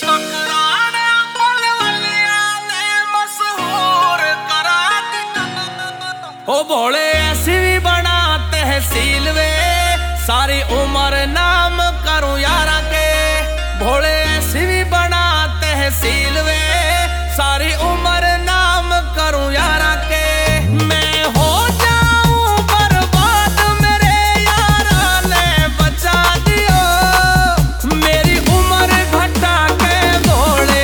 ओ भोले ऐसी भी बना तहसील वे, सारी उम्र नाम करूं यारा के। भोले ऐसी भी बना तहसील वे, सारी उम्र नाम करूं यारा के। मैं हो जाऊं बर्बाद मेरे यारा ने बचा दियो, मेरी उम्र घटा के भोले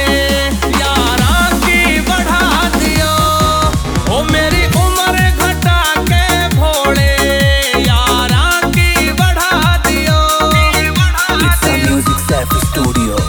यारा की बढ़ा दियो। ओ मेरी उम्र घटा के भोले यारा की बढ़ा दियो। It's a Music Safi Studio.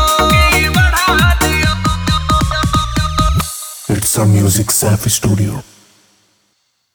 It's a Music Safi Studio.